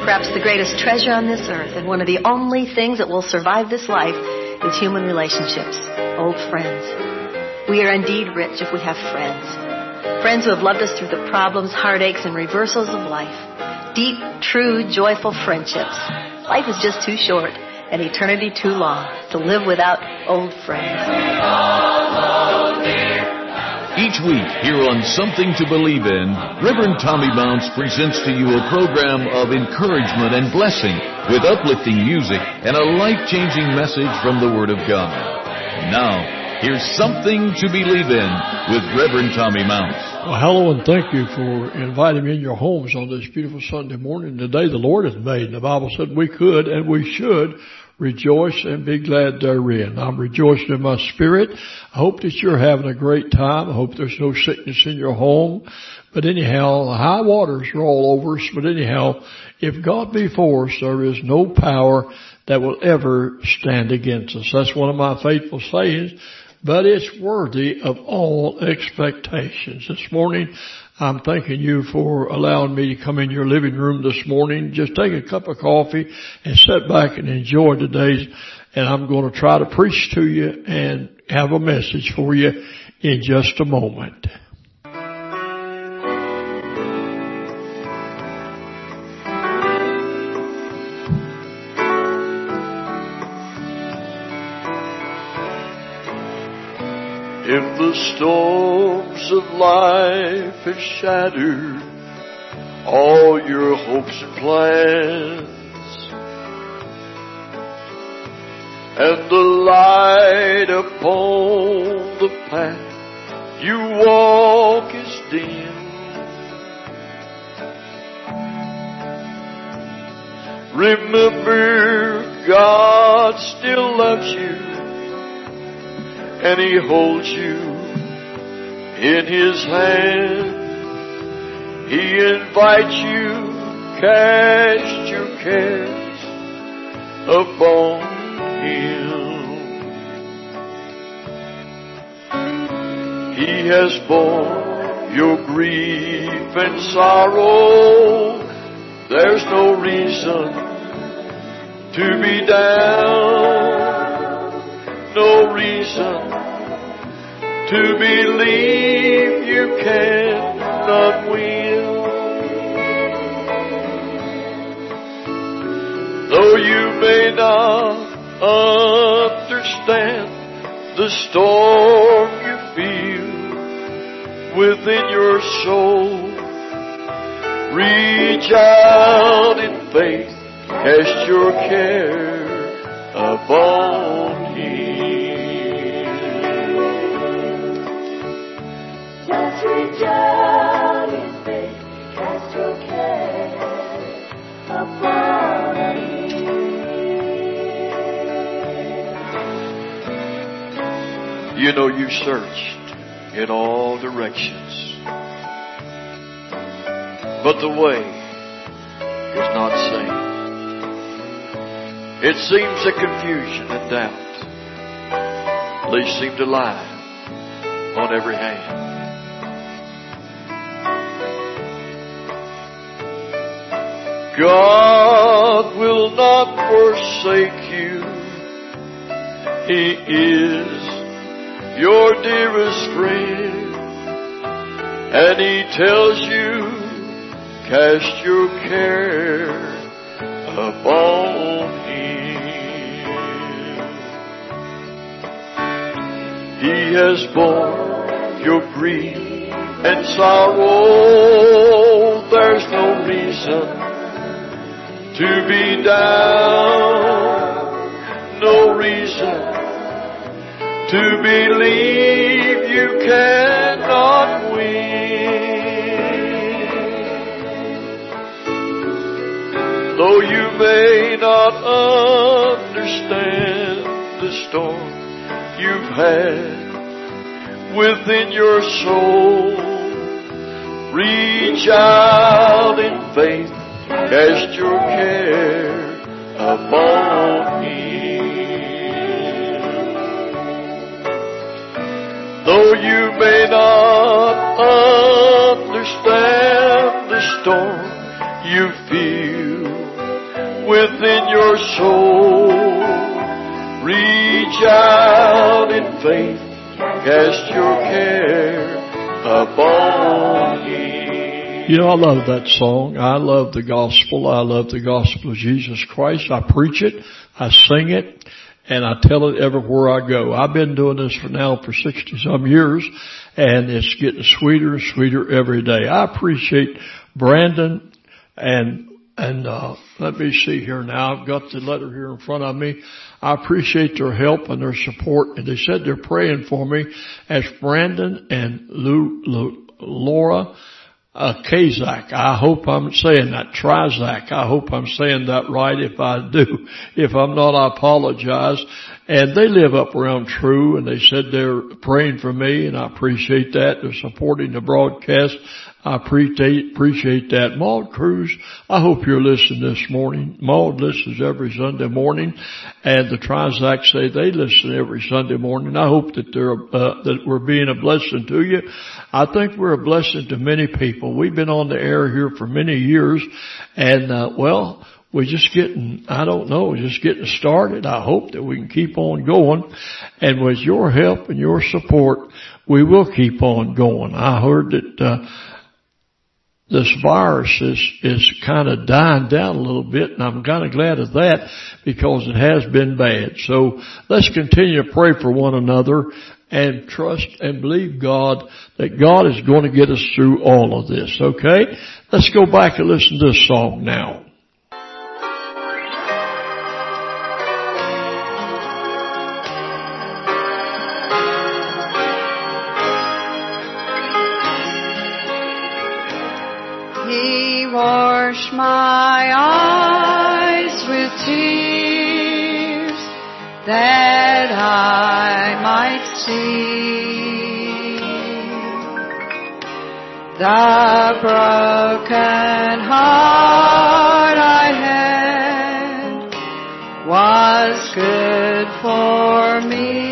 Perhaps the greatest treasure on this earth and one of the only things that will survive this life is human relationships, old friends. We are indeed rich if we have friends. Friends who have loved us through the problems, heartaches, and reversals of life. Deep, true, joyful friendships. Life is just too short and eternity too long to live without old friends. Each week here on Something to Believe in, Reverend Tommy Mounts presents to you a program of encouragement and blessing with uplifting music and a life-changing message from the Word of God. Now, here's Something to Believe in with Reverend Tommy Mounts. Well, hello and thank you for inviting me in your homes on this beautiful Sunday morning. The day the Lord has made. And the Bible said we could and we should rejoice and be glad therein. I'm rejoicing in my spirit. I hope that you're having a great time. I hope there's no sickness in your home. But anyhow, the high waters are all over us. But anyhow, if God be for us, there is no power that will ever stand against us. That's one of my faithful sayings. But it's worthy of all expectations. This morning, I'm thanking you for allowing me to come in your living room this morning. Just take a cup of coffee and sit back and enjoy the day. And I'm going to try to preach to you and have a message for you in just a moment. If the storms of life have shattered all your hopes and plans, and the light upon the path you walk is dim, remember God still loves you. And He holds you in His hand. He invites you, cast your cares upon Him. He has borne your grief and sorrow. There's no reason to be down. No reason to believe you cannot win. Though you may not understand the storm you feel within your soul, reach out in faith, cast your care upon Him. Just reach out in faith, cast your care upon Him. You know you searched in all directions, but the way is not seen. It seems that confusion and doubt, they seem to lie on every hand. God will not forsake you. He is your dearest friend, and He tells you, cast your care upon Him. He has borne your grief and sorrow. There's no reason to be down, no reason to believe you cannot win. Though you may not understand the storm you've had within your soul, reach out in faith, cast your care upon Him. Though you may not understand the storm you feel within your soul. Reach out in faith, cast your care upon Him. You know, I love that song. I love the gospel. I love the gospel of Jesus Christ. I preach it, I sing it, and I tell it everywhere I go. I've been doing this for 60-some years, and it's getting sweeter and sweeter every day. I appreciate Brandon and let me see here now. I've got the letter here in front of me. I appreciate their help and their support. And they said they're praying for me as Brandon and Laura Kazak. I hope I'm saying that. Trizak. I hope I'm saying that right. If I do, if I'm not, I apologize. And they live up around True, and they said they're praying for me, and I appreciate that. They're supporting the broadcast. I appreciate that. Maud Cruz, I hope you're listening this morning. Maud listens every Sunday morning, and the Trizac say they listen every Sunday morning. I hope that that we're being a blessing to you. I think we're a blessing to many people. We've been on the air here for many years, and we're just getting started. I hope that we can keep on going. And with your help and your support, we will keep on going. I heard that, this virus is kind of dying down a little bit, and I'm kind of glad of that because it has been bad. So let's continue to pray for one another and trust and believe God that God is going to get us through all of this. Okay? Let's go back and listen to this song now. Wash my eyes with tears that I might see the broken heart I had was good for me.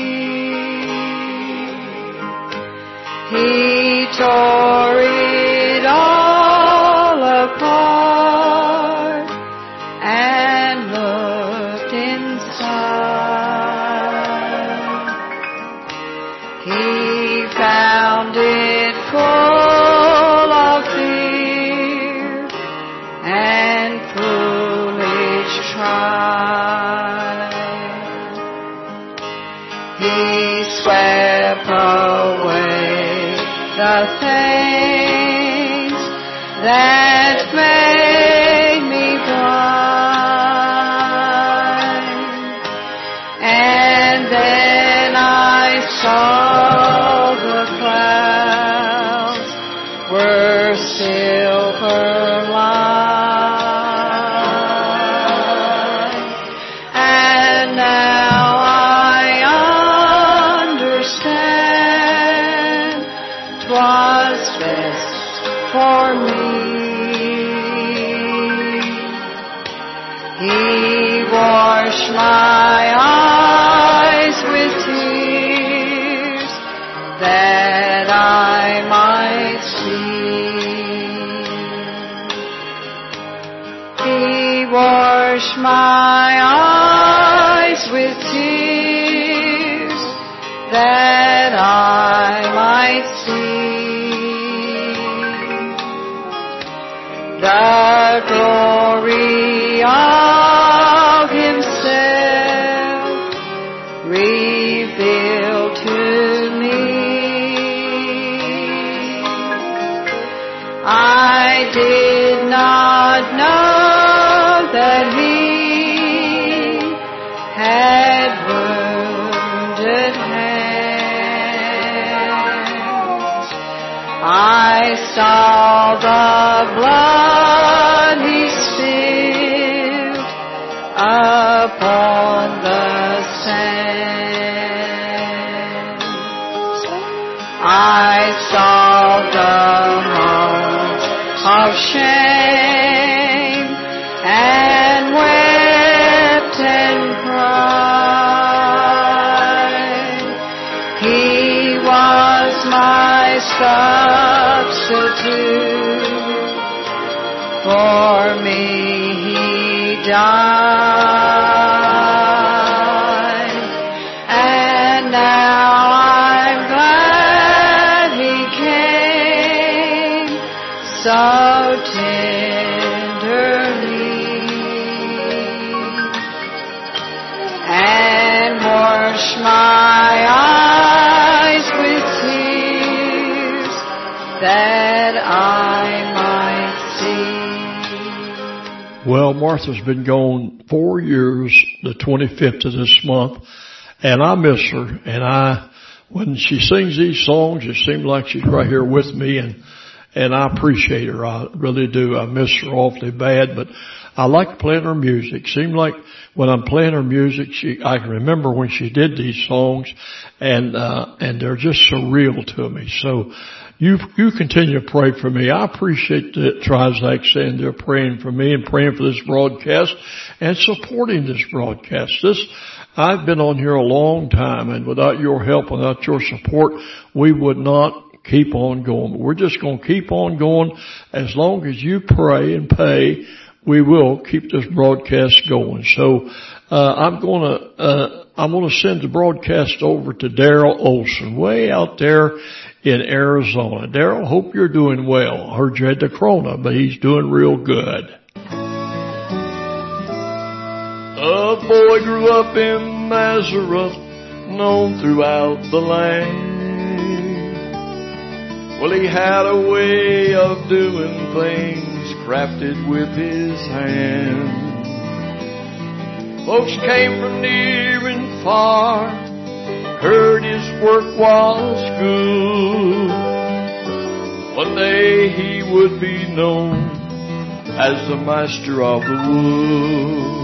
He tore it all apart and looked inside. He found it full of fear and foolish trial. He swept away the things that made me blind, and then I saw the clouds were silver lined, and now I understand 'twas best for me. He washed my eyes with tears that I might see. He washed my eyes with tears that I might see the glory of Himself revealed to me. I did not know that He had wounded hands. I saw the blood He spilled upon the sand. I saw the marks of shame and wept and cried. He was my substitute For me He died, and now I'm glad He came so tenderly and washed my eyes with tears that I might see. Well, Martha's been gone 4 years, the 25th of this month, and I miss her. And when she sings these songs, it seems like she's right here with me, and I appreciate her. I really do. I miss her awfully bad, but I like playing her music. Seems like when I'm playing her music, I can remember when she did these songs, and they're just so real to me. So you continue to pray for me. I appreciate the Trizac saying they're praying for me and praying for this broadcast and supporting this broadcast. I've been on here a long time, and without your help, without your support, we would not keep on going. We're just going to keep on going. As long as you pray and pay, we will keep this broadcast going. So I'm going to send the broadcast over to Daryl Olson, way out there in Arizona. Daryl, hope you're doing well. I heard you had the corona, but he's doing real good. A boy grew up in Nazareth, known throughout the land. Well, he had a way of doing things crafted with his hand. Folks came from near and far, heard his work was good. One day he would be known as the master of the wood.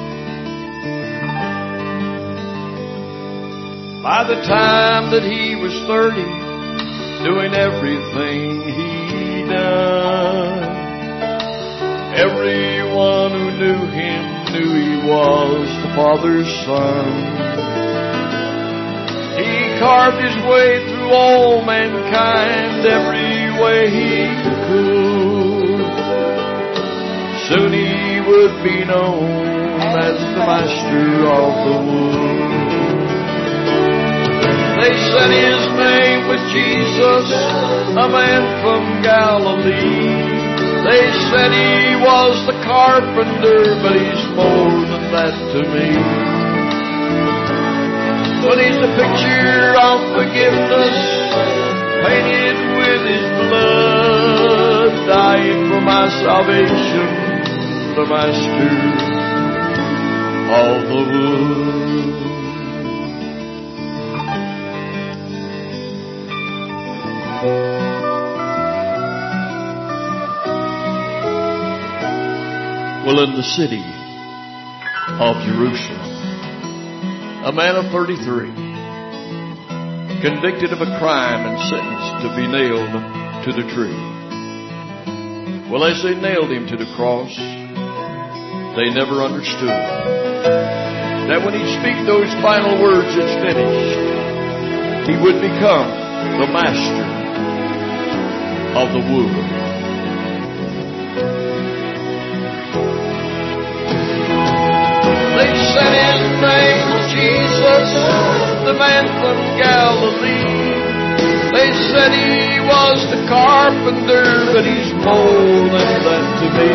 By the time that he was 30, doing everything he done, everyone who knew him knew he was the Father's Son. He carved his way through all mankind every way he could. Soon he would be known as the master of the wood. They said his name was Jesus, a man from Galilee. They said he was the carpenter, but he's more than that to me. But he's a picture of forgiveness, painted with his blood, dying for my salvation, the master of the wood. Well, in the city of Jerusalem, a man of 33, convicted of a crime and sentenced to be nailed to the tree. Well, as they nailed him to the cross, they never understood that when he'd speak those final words, "It's finished," he would become the master of the wood. They said his name was Jesus, the man from Galilee. They said he was the carpenter, but he's more than that to me.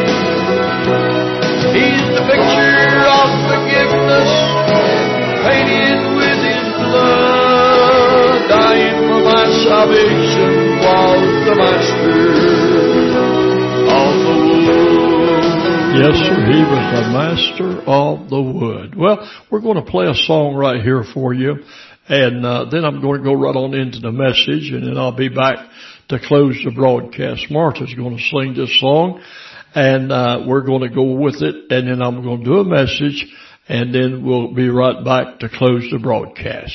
He's the picture of forgiveness, painted with his blood, dying for my salvation, was the master of the wood. Yes, sir, he was the master of the wood. Well, we're going to play a song right here for you, and then I'm going to go right on into the message, and then I'll be back to close the broadcast. Martha's going to sing this song, and we're going to go with it, and then I'm going to do a message, and then we'll be right back to close the broadcast.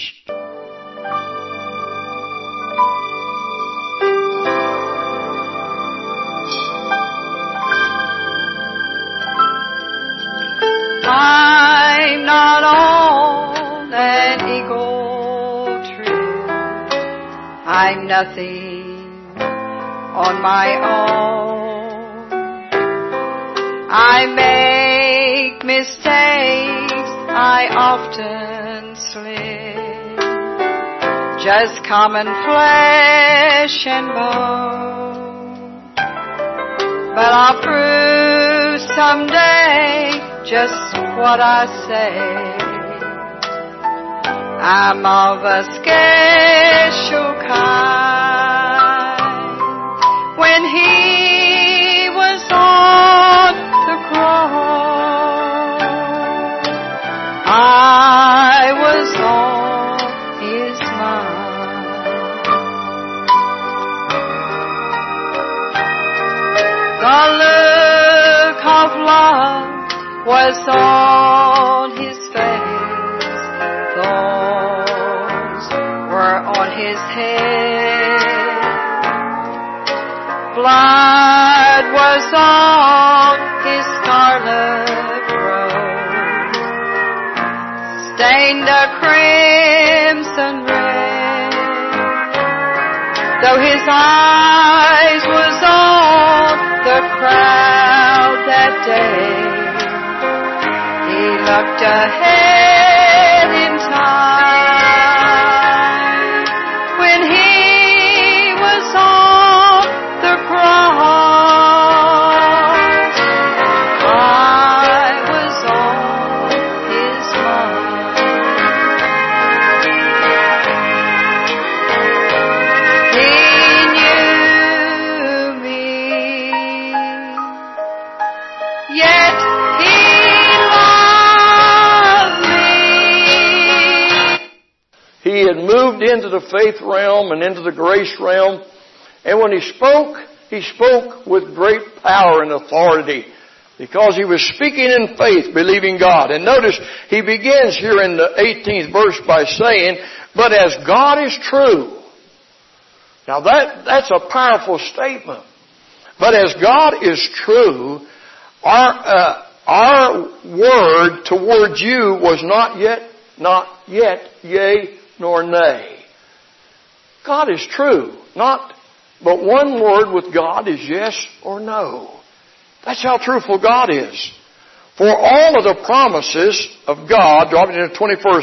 I'm not on an eagle tree. I'm nothing on my own. I make mistakes, I often slip, just common flesh and bone. But I'll prove someday just what I say. I'm of a special kind. When He was on the cross, I was on His mind. The look of love was on His face, thorns were on His head, blood was on His scarlet robe, stained a crimson red. Though His eyes was on the crowd that day, He looked ahead in time. When He was on the cross, I was on His mind. He knew me, yet He He had moved into the faith realm and into the grace realm. And when He spoke with great power and authority because He was speaking in faith, believing God. And notice He begins here in the 18th verse by saying, but as God is true. Now that's a powerful statement. But as God is true, our word towards you was not yet, yea, nor nay. God is true. But one word with God is yes or no. That's how truthful God is. For all of the promises of God, dropping into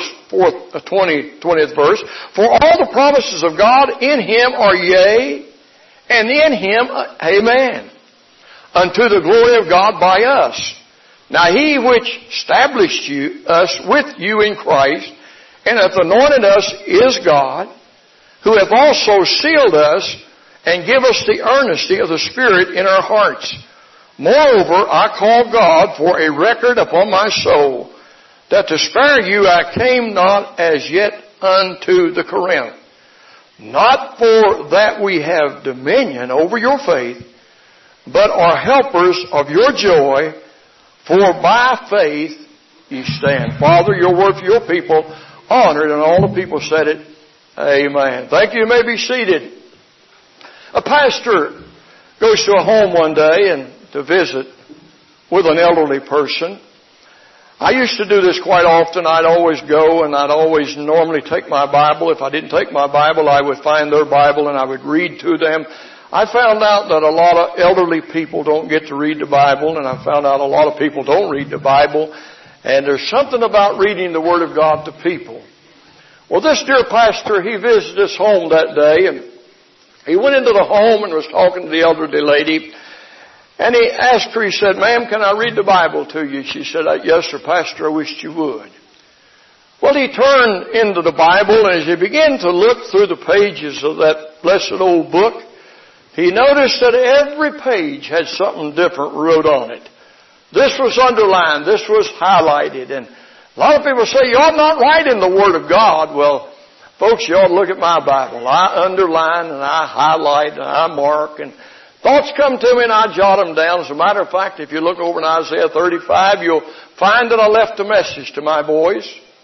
20th verse, for all the promises of God in Him are yea, and in Him amen, unto the glory of God by us. Now He which established us with you in Christ, and hath anointed us is God, who hath also sealed us, and give us the earnesty of the Spirit in our hearts. Moreover, I call God for a record upon my soul, that to spare you I came not as yet unto the Corinth. Not for that we have dominion over your faith, but are helpers of your joy, for by faith ye stand. Father, your word for your people, honored, and all the people said it. Amen. Thank you. You may be seated. A pastor goes to a home one day and to visit with an elderly person. I used to do this quite often. I'd always go and I'd always normally take my Bible. If I didn't take my Bible, I would find their Bible and I would read to them. I found out that a lot of elderly people don't get to read the Bible, and I found out a lot of people don't read the Bible. And there's something about reading the Word of God to people. Well, this dear pastor, he visited this home that day, and he went into the home and was talking to the elderly lady. And he asked her, he said, ma'am, can I read the Bible to you? She said, yes, sir, Pastor, I wished you would. Well, he turned into the Bible, and as he began to look through the pages of that blessed old book, he noticed that every page had something different wrote on it. This was underlined, this was highlighted, and a lot of people say, you ought not write in the Word of God. Well, folks, you ought to look at my Bible. I underline and I highlight and I mark, and thoughts come to me and I jot them down. As a matter of fact, if you look over in Isaiah 35, you'll find that I left a message to my boys.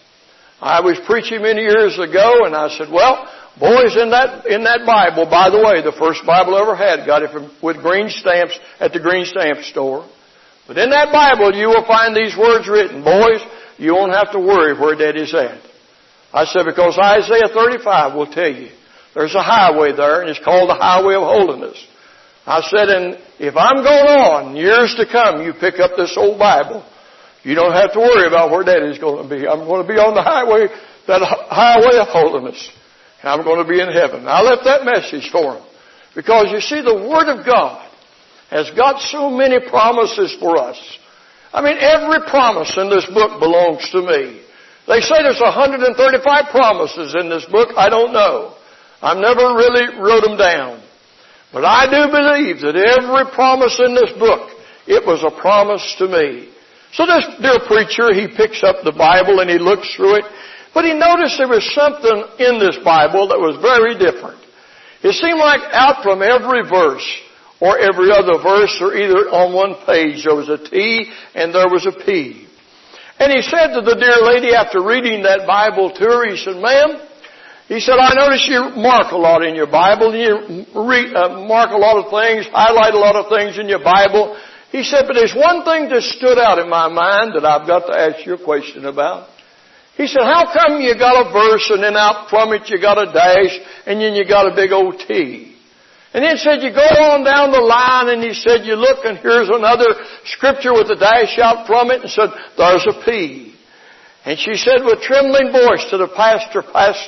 I was preaching many years ago, and I said, well, boys, in that Bible, by the way, the first Bible I ever had, got it with green stamps at the green stamp store. But in that Bible, you will find these words written. Boys, you won't have to worry where Daddy's at. I said, because Isaiah 35 will tell you. There's a highway there, and it's called the highway of holiness. I said, and if I'm going on years to come, you pick up this old Bible. You don't have to worry about where Daddy's going to be. I'm going to be on the highway, that highway of holiness. And I'm going to be in heaven. I left that message for him. Because you see, the Word of God has got so many promises for us. I mean, every promise in this book belongs to me. They say there's 135 promises in this book. I don't know. I've never really wrote them down. But I do believe that every promise in this book, it was a promise to me. So this dear preacher, he picks up the Bible and he looks through it. But he noticed there was something in this Bible that was very different. It seemed like out from every verse, or every other verse, or either on one page, there was a T and there was a P. And he said to the dear lady after reading that Bible to her, he said, ma'am, he said, I notice you mark a lot in your Bible, and you mark a lot of things, highlight a lot of things in your Bible. He said, but there's one thing that stood out in my mind that I've got to ask you a question about. He said, how come you got a verse and then out from it you got a dash and then you got a big old T? And then said you go on down the line and he said you look and here's another scripture with a dash out from it and said there's a P. And she said with trembling voice to the pastor,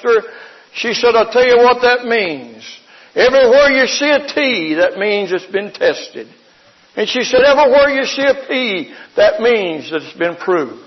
she said, I'll tell you what that means. Everywhere you see a T, that means it's been tested. And she said, everywhere you see a P, that means that it's been proved.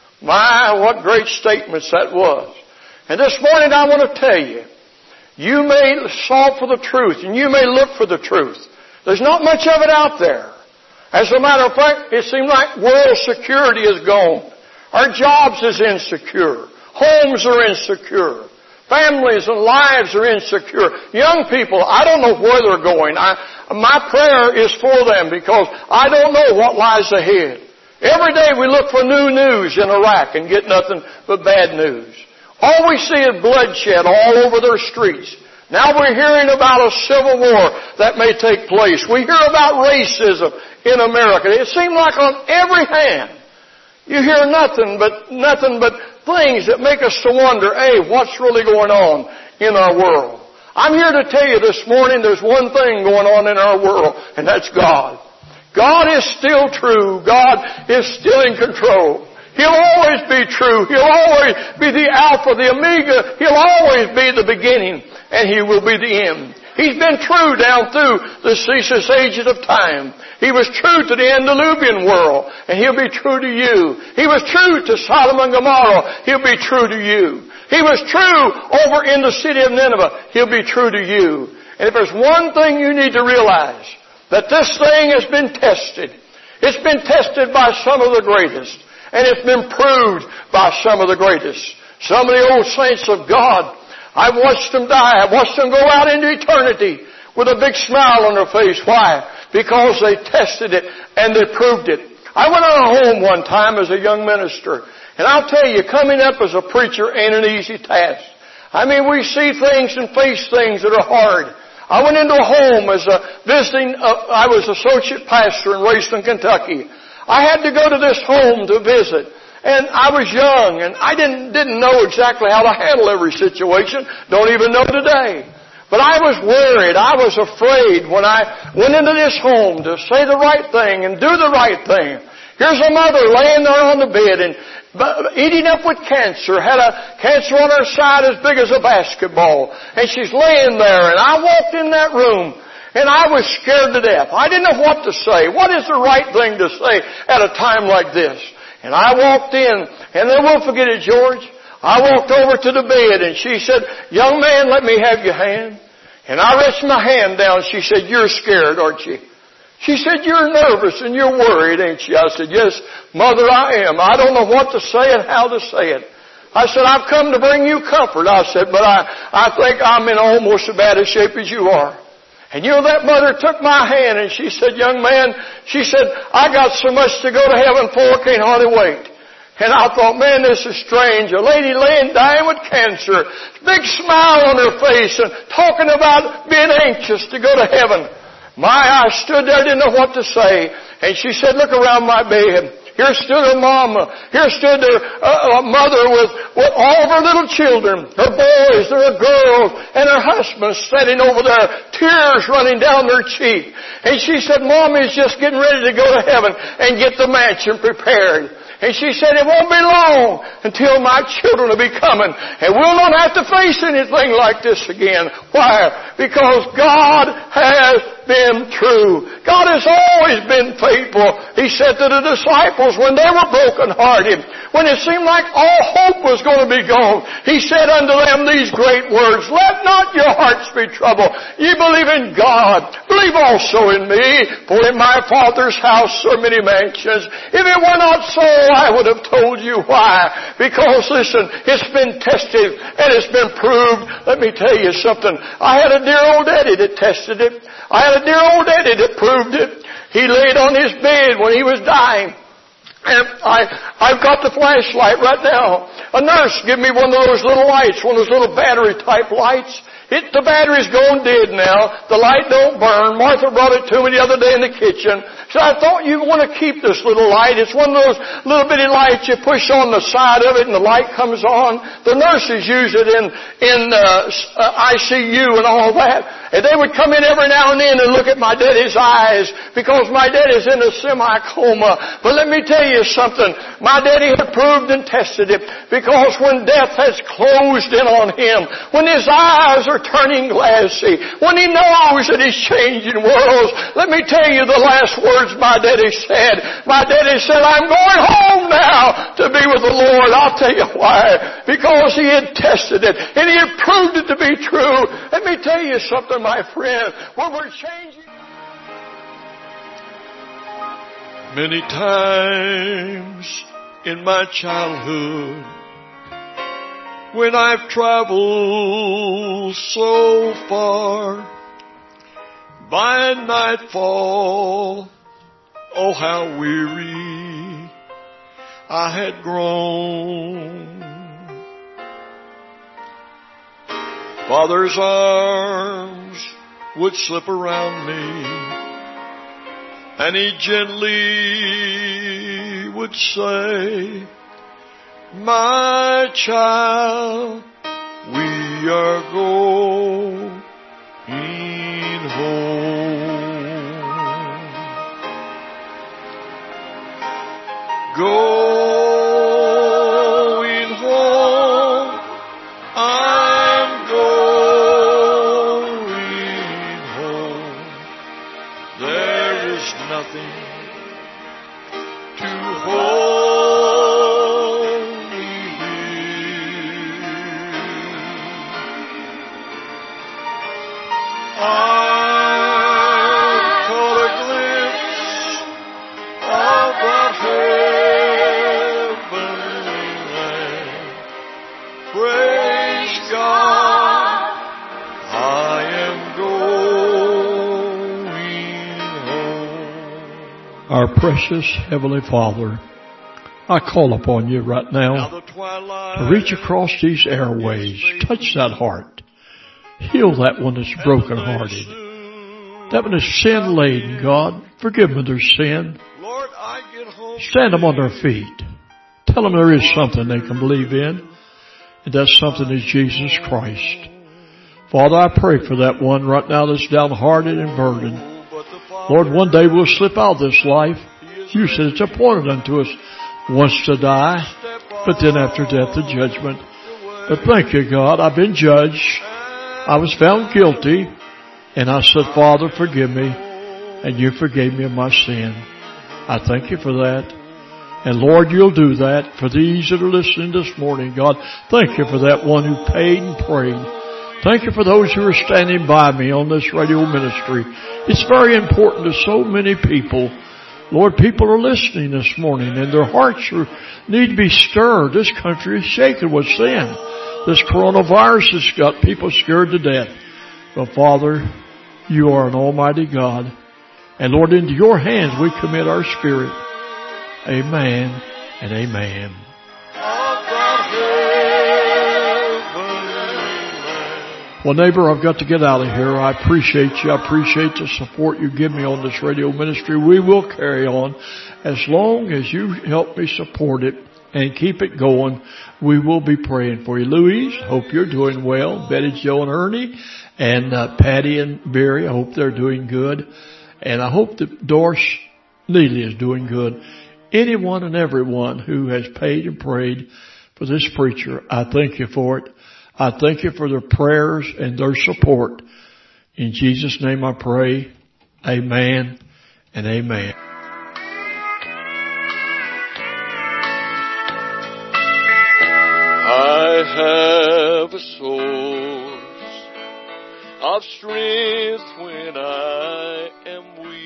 My, what great statements that was. And this morning I want to tell you, you may solve for the truth and you may look for the truth. There's not much of it out there. As a matter of fact, it seems like world security is gone. Our jobs is insecure. Homes are insecure. Families and lives are insecure. Young people, I don't know where they're going. My prayer is for them because I don't know what lies ahead. Every day we look for new news in Iraq and get nothing but bad news. All we see is bloodshed all over their streets. Now we're hearing about a civil war that may take place. We hear about racism in America. It seems like on every hand you hear nothing but things that make us to wonder, hey, what's really going on in our world? I'm here to tell you this morning there's one thing going on in our world, and that's God. God is still true. God is still in control. He'll always be true. He'll always be the Alpha, the Omega. He'll always be the beginning, and He will be the end. He's been true down through the ceaseless ages of time. He was true to the antediluvian world, and He'll be true to you. He was true to Sodom and Gomorrah. He'll be true to you. He was true over in the city of Nineveh. He'll be true to you. And if there's one thing you need to realize, that this thing has been tested. It's been tested by some of the greatest. And it's been proved by some of the greatest. Some of the old saints of God, I've watched them die. I've watched them go out into eternity with a big smile on their face. Why? Because they tested it and they proved it. I went on a home one time as a young minister. And I'll tell you, coming up as a preacher ain't an easy task. I mean, we see things and face things that are hard. I went into a home as I was associate pastor in Raceland, Kentucky. I had to go to this home to visit. And I was young and I didn't know exactly how to handle every situation. Don't even know today. But I was worried. I was afraid when I went into this home to say the right thing and do the right thing. Here's a mother laying there on the bed and eating up with cancer, had a cancer on her side as big as a basketball. And she's laying there, and I walked in that room, and I was scared to death. I didn't know what to say. What is the right thing to say at a time like this? And I walked in, and I won't forget it, George. I walked over to the bed, and she said, young man, let me have your hand. And I reached my hand down. She said, you're scared, aren't you? She said, you're nervous and you're worried, ain't you? I said, yes, Mother, I am. I don't know what to say and how to say it. I said, I've come to bring you comfort. I said, but I think I'm in almost as bad a shape as you are. And you know, that mother took my hand and she said, young man, she said, I got so much to go to heaven for, can't hardly wait. And I thought, man, this is strange. A lady dying with cancer, big smile on her face and talking about being anxious to go to heaven. I stood there, didn't know what to say. And she said, look around my bed. Here stood her mama. Here stood her mother with all of her little children, her boys, her girls, and her husband sitting over there, tears running down their cheek. And she said, Mommy's just getting ready to go to heaven and get the mansion prepared. And she said, it won't be long until my children will be coming. And we'll not have to face anything like this again. Why? Because God has been true. God has always been faithful. He said to the disciples when they were brokenhearted, when it seemed like all hope was going to be gone, He said unto them these great words, let not your hearts be troubled. Ye believe in God. Believe also in me. For in my Father's house are many mansions. If it were not so, I would have told you why. Because, listen, it's been tested and it's been proved. Let me tell you something. I had a dear old daddy that tested it. I had a dear old daddy that proved it. He laid on his bed when he was dying. And I've got the flashlight right now. A nurse gave me one of those little lights, one of those little battery type lights. The battery's gone dead now. The light don't burn. Martha brought it to me the other day in the kitchen. So I thought you want to keep this little light. It's one of those little bitty lights you push on the side of it and the light comes on. The nurses use it in ICU and all that. And they would come in every now and then and look at my daddy's eyes because my daddy's in a semi-coma. But let me tell you something. My daddy had proved and tested it because when death has closed in on him, when his eyes are turning glassy, when he knows that he's changing worlds, let me tell you the last words my daddy said. My daddy said, I'm going home now to be with the Lord. I'll tell you why. Because he had tested it and he had proved it to be true. Let me tell you something, my friend. When we're changing... Many times in my childhood, when I've traveled so far, by nightfall, oh how weary I had grown. Father's arms would slip around me, and he gently would say, my child, we are going home. Going home, I'm going home. There is nothing to hold me here. I caught a glimpse of that heavenly land. Praise God, I am going home. Our precious Heavenly Father, I call upon you right now to reach across these airways, touch that heart, heal that one that's brokenhearted, that one that's sin-laden, God. Forgive them their sin. Stand them on their feet. Tell them there is something they can believe in, and that something is Jesus Christ. Father, I pray for that one right now that's downhearted and burdened. Lord, one day we'll slip out of this life. You said it's appointed unto us once to die, but then after death the judgment. But thank you, God, I've been judged. I was found guilty, and I said, Father, forgive me, and you forgave me of my sin. I thank you for that. And Lord, you'll do that for these that are listening this morning, God. Thank you for that one who paid and prayed. Thank you for those who are standing by me on this radio ministry. It's very important to so many people. Lord, people are listening this morning and their hearts need to be stirred. This country is shaken with sin. This coronavirus has got people scared to death. But Father, you are an almighty God. And Lord, into your hands we commit our spirit. Amen and amen. Well, neighbor, I've got to get out of here. I appreciate you. I appreciate the support you give me on this radio ministry. We will carry on as long as you help me support it and keep it going, we will be praying for you. Louise, hope you're doing well. Betty, Joe, and Ernie, and Patty and Barry, I hope they're doing good. And I hope that Doris Neely is doing good. Anyone and everyone who has paid and prayed for this preacher, I thank you for it. I thank you for their prayers and their support. In Jesus' name I pray. Amen and amen. I have a source of strength when I am weak.